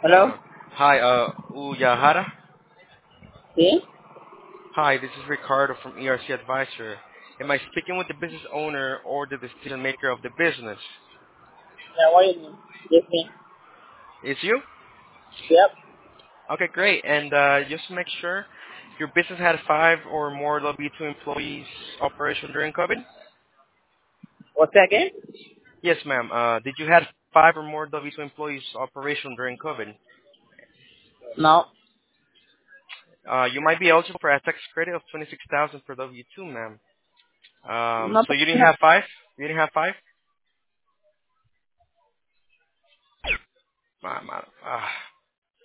Hello? Hi, Uyahara. See? Hi, this is Ricardo from ERC Advisor. Am I speaking with the business owner or the decision maker of the business? Yeah, what do you mean? Yes, me. It's you? Yep. Okay, great. And just to make sure, your business had 5 or more W-2 employees operation during COVID? What's that again? Yes, ma'am. Did you have 5 or more W-2 employees operation during COVID? No. You might be eligible for a tax credit of 26,000 per W-2, ma'am. No. So you didn't have 5? You didn't have 5? Ma'am,